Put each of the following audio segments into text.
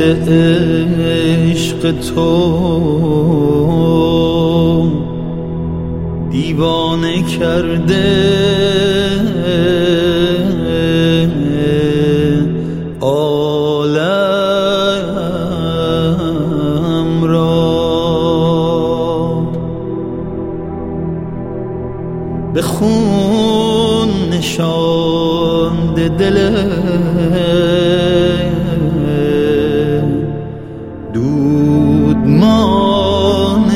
عشق تو دیوانه کرده عالم را، به خون نشانده دل دودمان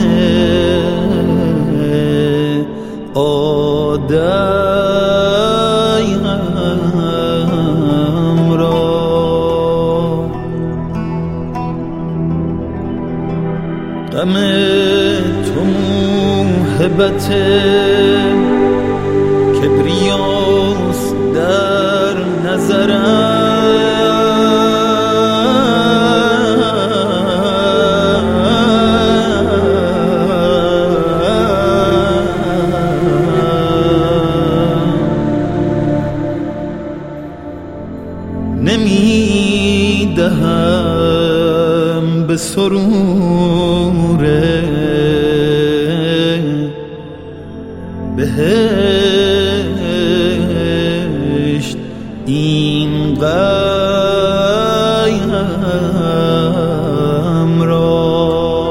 آدم را. غم تو موهبت کبریاست در نظرم، نمیدهم به سرور بهشت این قیم را.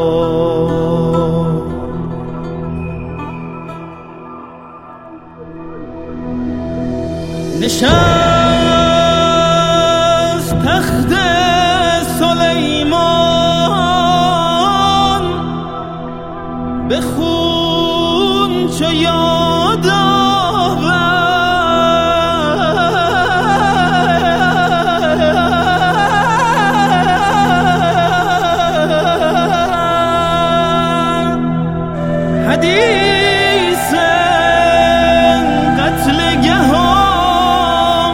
نشست تخت سلیمان به خون چو یاد آورد. حدیث قتلگه ها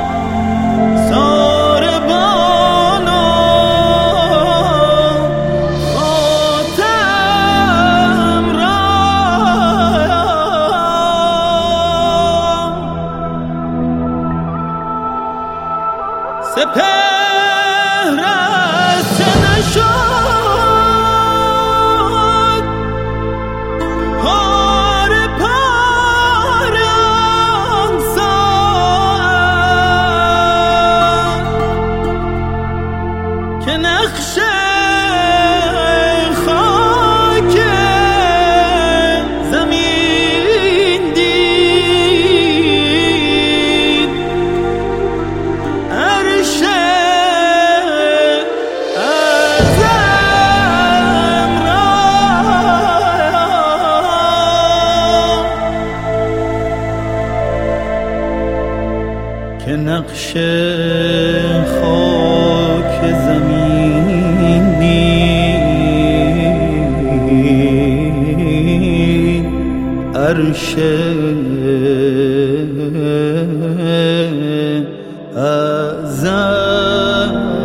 ساربان و خاتم را، سپهر از چه نشد پاره پاره آن ساعت که نقش خاک زمین دید. عرش اعظم را که نقش خاک زمین دید. عرش اعظم